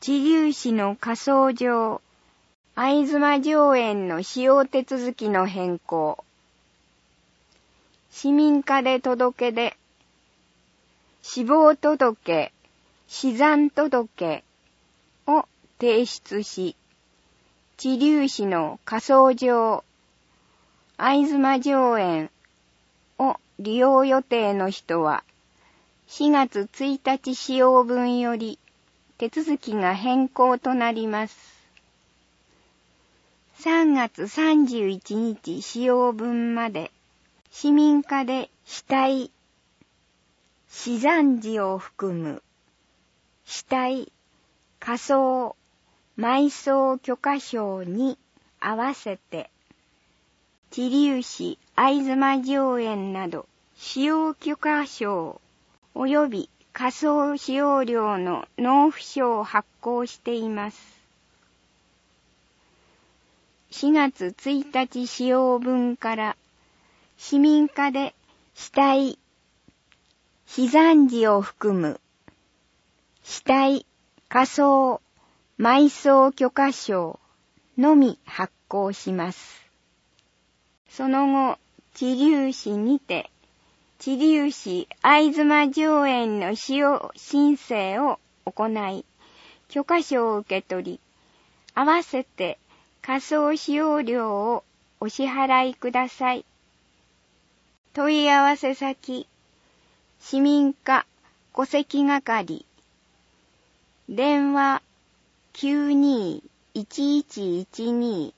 知立市の火葬場、会妻上園の使用手続きの変更。市民課で届け出、死亡届、死産届を提出し、知立市の火葬場、会妻上園を利用予定の人は、4月1日使用分より手続きが変更となります。3月31日使用分まで、市民課で死体、死産時を含む死体、火葬、埋葬許可証に合わせて、知立市会妻上園など使用許可証及び火葬使用料の納付書を発行しています。4月1日使用分から市民課で死体、死産時を含む死体、火葬、埋葬許可証のみ発行します。その後、知立市にて、知立市会妻上園の使用申請を行い、許可証を受け取り、合わせて火葬使用料をお支払いください。問い合わせ先、市民課戸籍係、電話 92-1112